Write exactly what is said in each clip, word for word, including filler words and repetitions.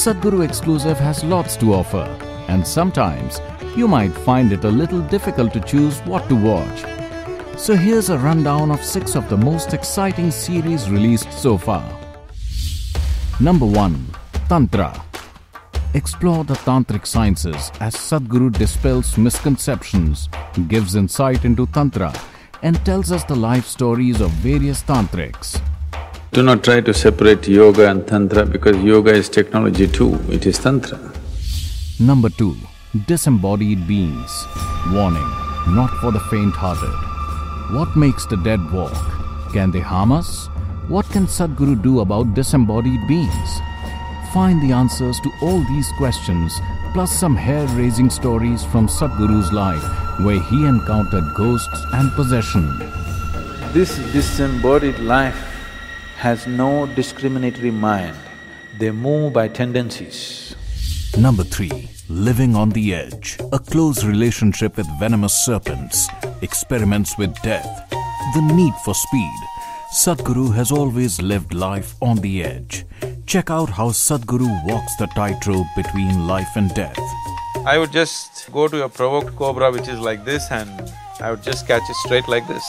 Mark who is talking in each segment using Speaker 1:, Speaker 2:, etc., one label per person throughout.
Speaker 1: Sadhguru Exclusive has lots to offer, and sometimes you might find it a little difficult to choose what to watch. So here's a rundown of six of the most exciting series released so far. Number one. Tantra. Explore the tantric sciences as Sadhguru dispels misconceptions, gives insight into Tantra, and tells us the life stories of various tantrics.
Speaker 2: Do not try to separate yoga and tantra because yoga is technology too, it is tantra.
Speaker 1: Number two. Disembodied beings. Warning, not for the faint-hearted. What makes the dead walk? Can they harm us? What can Sadhguru do about disembodied beings? Find the answers to all these questions, plus some hair-raising stories from Sadhguru's life, where he encountered ghosts and possession.
Speaker 3: This disembodied life has no discriminatory mind. They move by tendencies.
Speaker 1: Number three. Living on the edge. A close relationship with venomous serpents. Experiments with death. The need for speed. Sadhguru has always lived life on the edge. Check out how Sadhguru walks the tightrope between life and death.
Speaker 4: I would just go to a provoked cobra which is like this and I would just catch it straight like this.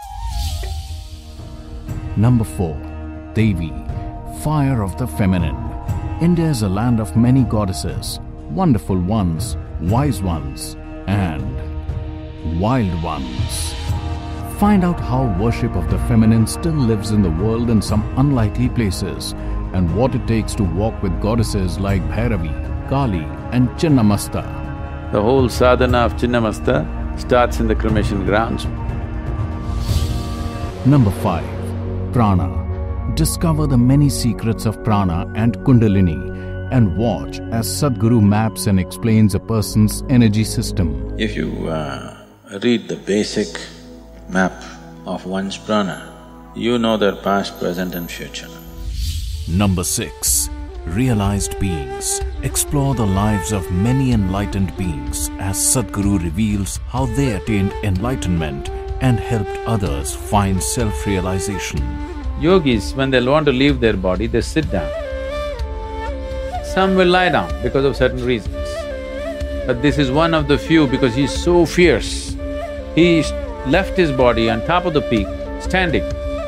Speaker 1: Number four. Devi. Fire of the feminine. India is a land of many goddesses. Wonderful ones, wise ones, and wild ones. Find out how worship of the feminine still lives in the world in some unlikely places, and what it takes to walk with goddesses like Bhairavi, Kali, and Chinnamasta.
Speaker 2: The whole sadhana of Chinnamasta starts in the cremation grounds.
Speaker 1: Number five. Prana. Discover the many secrets of prana and kundalini, and watch as Sadhguru maps and explains a person's energy system.
Speaker 2: If you uh, read the basic map of one's prana, you know their past, present and future.
Speaker 1: Number six. Realized beings. Explore the lives of many enlightened beings as Sadhguru reveals how they attained enlightenment and helped others find self-realization.
Speaker 2: Yogis, when they want to leave their body, they sit down. Some will lie down because of certain reasons. But this is one of the few because he's so fierce. He left his body on top of the peak, standing.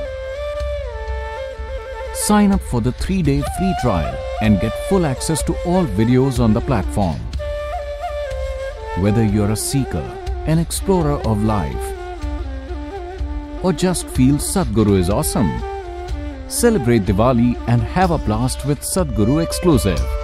Speaker 1: Sign up for the three-day free trial and get full access to all videos on the platform. Whether you're a seeker, an explorer of life, or just feel Sadhguru is awesome, celebrate Diwali and have a blast with Sadhguru Exclusive.